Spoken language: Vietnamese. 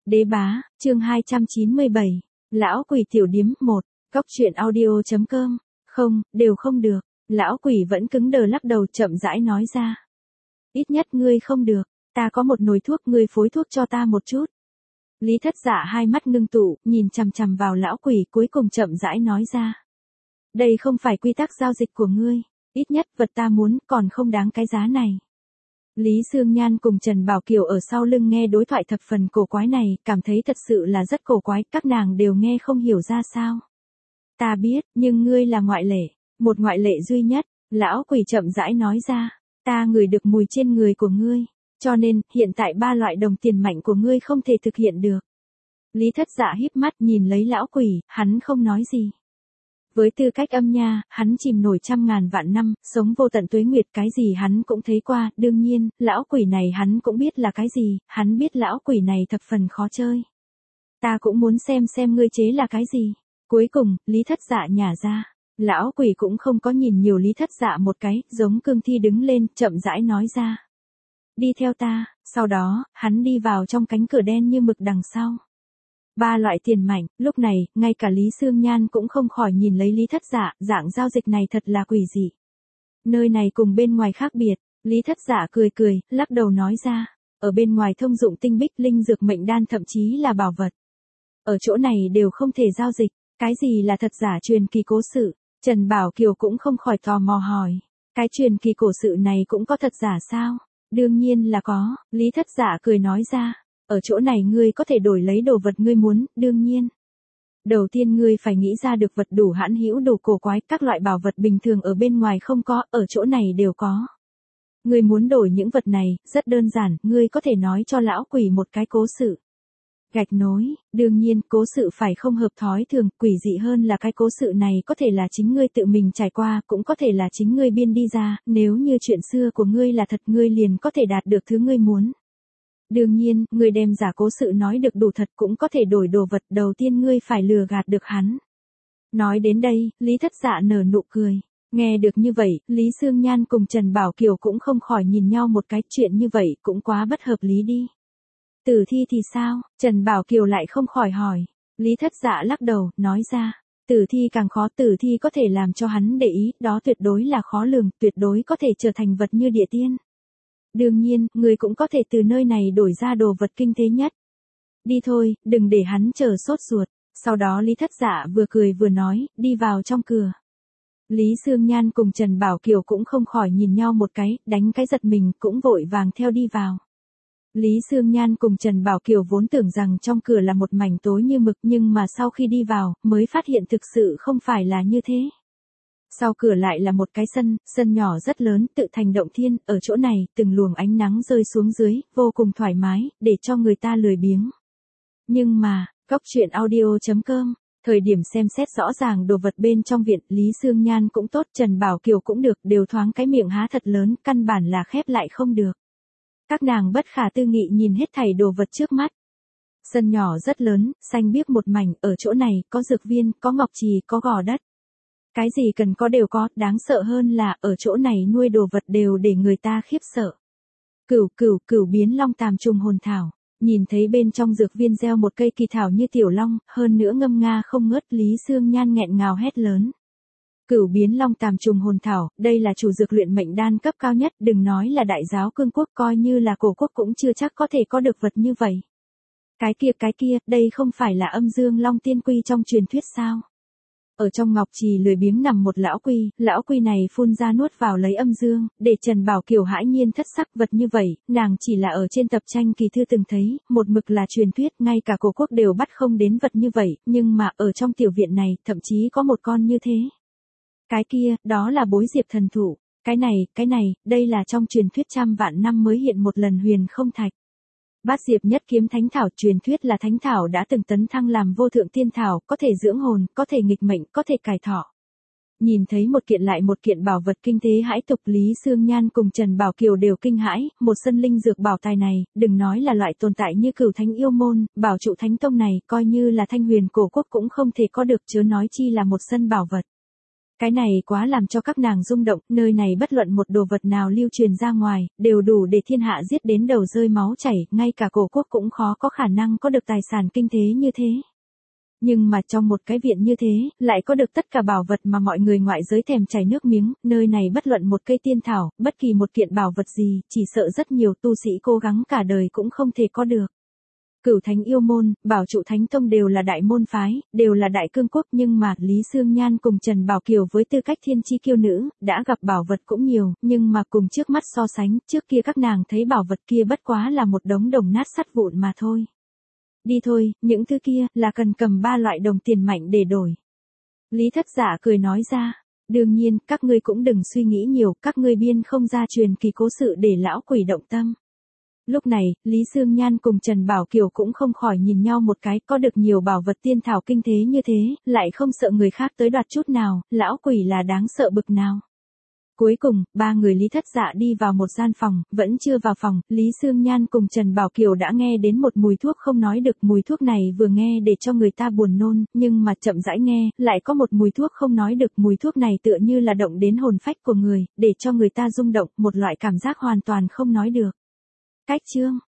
Đế bá, chương 297. Lão quỷ tiểu điếm 1. Cóc truyện audio.com. Không, đều không được. Lão quỷ vẫn cứng đờ lắc đầu chậm rãi nói ra. Ít nhất ngươi không được, ta có một nồi thuốc, ngươi phối thuốc cho ta một chút. Lý Thất Dạ hai mắt ngưng tụ, nhìn chằm chằm vào lão quỷ, cuối cùng chậm rãi nói ra. Đây không phải quy tắc giao dịch của ngươi, ít nhất vật ta muốn còn không đáng cái giá này. Lý Sương Nhan cùng Trần Bảo Kiều ở sau lưng nghe đối thoại thập phần cổ quái này, cảm thấy thật sự là rất cổ quái, các nàng đều nghe không hiểu ra sao. Ta biết, nhưng ngươi là ngoại lệ, một ngoại lệ duy nhất, lão quỷ chậm rãi nói ra, ta ngửi được mùi trên người của ngươi, cho nên, hiện tại ba loại đồng tiền mạnh của ngươi không thể thực hiện được. Lý Thất Dạ híp mắt nhìn lấy lão quỷ, hắn không nói gì. Với tư cách âm nha, hắn chìm nổi trăm ngàn vạn năm, sống vô tận tuế nguyệt, cái gì hắn cũng thấy qua, đương nhiên, lão quỷ này hắn cũng biết là cái gì, hắn biết lão quỷ này thập phần khó chơi. Ta cũng muốn xem ngươi chế là cái gì. Cuối cùng, Lý Thất Dạ nhả ra. Lão quỷ cũng không có nhìn nhiều Lý Thất Dạ một cái, giống cương thi đứng lên, chậm rãi nói ra. Đi theo ta, sau đó, hắn đi vào trong cánh cửa đen như mực đằng sau. Ba loại tiền mạnh, lúc này, ngay cả Lý Sương Nhan cũng không khỏi nhìn lấy Lý Thất Dạ, dạng giao dịch này thật là quỷ dị. Nơi này cùng bên ngoài khác biệt, Lý Thất Dạ cười, lắc đầu nói ra, ở bên ngoài thông dụng tinh bích, linh dược, mệnh đan, thậm chí là bảo vật. Ở chỗ này đều không thể giao dịch, cái gì là thật giả truyền kỳ cố sự, Trần Bảo Kiều cũng không khỏi tò mò hỏi, cái truyền kỳ cổ sự này cũng có thật giả sao? Đương nhiên là có, Lý Thất Dạ cười nói ra. Ở chỗ này ngươi có thể đổi lấy đồ vật ngươi muốn, đương nhiên. Đầu tiên ngươi phải nghĩ ra được vật đủ hãn hữu, đủ cổ quái, các loại bảo vật bình thường ở bên ngoài không có, ở chỗ này đều có. Ngươi muốn đổi những vật này, rất đơn giản, ngươi có thể nói cho lão quỷ một cái cố sự. Gạch nối, đương nhiên, cố sự phải không hợp thói thường, quỷ dị hơn là cái cố sự này có thể là chính ngươi tự mình trải qua, cũng có thể là chính ngươi biên đi ra, nếu như chuyện xưa của ngươi là thật ngươi liền có thể đạt được thứ ngươi muốn. Đương nhiên, ngươi đem giả cố sự nói được đủ thật cũng có thể đổi đồ vật, đầu tiên ngươi phải lừa gạt được hắn. Nói đến đây, Lý Thất Dạ nở nụ cười. Nghe được như vậy, Lý Sương Nhan cùng Trần Bảo Kiều cũng không khỏi nhìn nhau một cái, chuyện như vậy cũng quá bất hợp lý đi. Tử thi thì sao? Trần Bảo Kiều lại không khỏi hỏi. Lý Thất Dạ lắc đầu, nói ra. Tử thi càng khó, tử thi có thể làm cho hắn để ý, đó tuyệt đối là khó lường, tuyệt đối có thể trở thành vật như địa tiên. Đương nhiên, người cũng có thể từ nơi này đổi ra đồ vật kinh tế nhất. Đi thôi, đừng để hắn chờ sốt ruột. Sau đó Lý Thất Dạ vừa cười vừa nói, đi vào trong cửa. Lý Sương Nhan cùng Trần Bảo Kiều cũng không khỏi nhìn nhau một cái, đánh cái giật mình, cũng vội vàng theo đi vào. Lý Sương Nhan cùng Trần Bảo Kiều vốn tưởng rằng trong cửa là một mảnh tối như mực, nhưng mà sau khi đi vào, mới phát hiện thực sự không phải là như thế. Sau cửa lại là một cái sân nhỏ rất lớn, tự thành động thiên, ở chỗ này, từng luồng ánh nắng rơi xuống dưới, vô cùng thoải mái, để cho người ta lười biếng. Nhưng mà, Cóc truyện audio.com, thời điểm xem xét rõ ràng đồ vật bên trong viện, Lý Sương Nhan cũng tốt, Trần Bảo Kiều cũng được, đều thoáng cái miệng há thật lớn, căn bản là khép lại không được. Các nàng bất khả tư nghị nhìn hết thảy đồ vật trước mắt. Sân nhỏ rất lớn, xanh biếc một mảnh, ở chỗ này, có dược viên, có ngọc trì, có gò đất. Cái gì cần có đều có, đáng sợ hơn là, ở chỗ này nuôi đồ vật đều để người ta khiếp sợ. Cửu biến long tàm trùng hồn thảo, nhìn thấy bên trong dược viên gieo một cây kỳ thảo như tiểu long, hơn nữa ngâm nga không ngớt, Lý Sương Nhan nghẹn ngào hét lớn. Cửu biến long tàm trùng hồn thảo, đây là chủ dược luyện mệnh đan cấp cao nhất, đừng nói là đại giáo cương quốc, coi như là cổ quốc cũng chưa chắc có thể có được vật như vậy. Cái kia, đây không phải là âm dương long tiên quy trong truyền thuyết sao? Ở trong ngọc trì lười biếng nằm một lão quy này phun ra nuốt vào lấy âm dương, để Trần Bảo Kiều hãi nhiên thất sắc, vật như vậy, nàng chỉ là ở trên tập tranh kỳ thư từng thấy, một mực là truyền thuyết, ngay cả cổ quốc đều bắt không đến vật như vậy, nhưng mà ở trong tiểu viện này, thậm chí có một con như thế. Cái kia, đó là bối diệp thần thụ, cái này, đây là trong truyền thuyết trăm vạn năm mới hiện một lần huyền không thạch. Bát diệp nhất kiếm thánh thảo, truyền thuyết là thánh thảo đã từng tấn thăng làm vô thượng tiên thảo, có thể dưỡng hồn, có thể nghịch mệnh, có thể cải thọ. Nhìn thấy một kiện lại một kiện bảo vật kinh thế hãi tục, Lý Sương Nhan cùng Trần Bảo Kiều đều kinh hãi, một sân linh dược bảo tài này, đừng nói là loại tồn tại như Cửu Thánh Yêu Môn, Bảo Trụ Thánh Tông này, coi như là Thanh Huyền cổ quốc cũng không thể có được, chớ nói chi là một sân bảo vật. Cái này quá làm cho các nàng rung động, nơi này bất luận một đồ vật nào lưu truyền ra ngoài, đều đủ để thiên hạ giết đến đầu rơi máu chảy, ngay cả cổ quốc cũng khó có khả năng có được tài sản kinh thế như thế. Nhưng mà trong một cái viện như thế, lại có được tất cả bảo vật mà mọi người ngoại giới thèm chảy nước miếng, nơi này bất luận một cây tiên thảo, bất kỳ một kiện bảo vật gì, chỉ sợ rất nhiều tu sĩ cố gắng cả đời cũng không thể có được. Cửu Thánh Yêu Môn, Bảo Trụ Thánh Tông đều là đại môn phái, đều là đại cương quốc, nhưng mà Lý Xương Nhan cùng Trần Bảo Kiều với tư cách thiên chi kiêu nữ, đã gặp bảo vật cũng nhiều, nhưng mà cùng trước mắt so sánh, trước kia các nàng thấy bảo vật kia bất quá là một đống đồng nát sắt vụn mà thôi. Đi thôi, những thứ kia, là cần cầm 3 loại đồng tiền mạnh để đổi. Lý Thất Dạ cười nói ra. Đương nhiên, các ngươi cũng đừng suy nghĩ nhiều, các ngươi biên không ra truyền kỳ cố sự để lão quỷ động tâm. Lúc này, Lý Xương Nhan cùng Trần Bảo Kiều cũng không khỏi nhìn nhau một cái, có được nhiều bảo vật tiên thảo kinh thế như thế, lại không sợ người khác tới đoạt chút nào, lão quỷ là đáng sợ bực nào. Cuối cùng, 3 người Lý Thất Dạ đi vào một gian phòng, vẫn chưa vào phòng, Lý Xương Nhan cùng Trần Bảo Kiều đã nghe đến một mùi thuốc không nói được, mùi thuốc này vừa nghe để cho người ta buồn nôn, nhưng mà chậm rãi nghe, lại có một mùi thuốc không nói được, mùi thuốc này tựa như là động đến hồn phách của người, để cho người ta rung động, một loại cảm giác hoàn toàn không nói được. Cách chương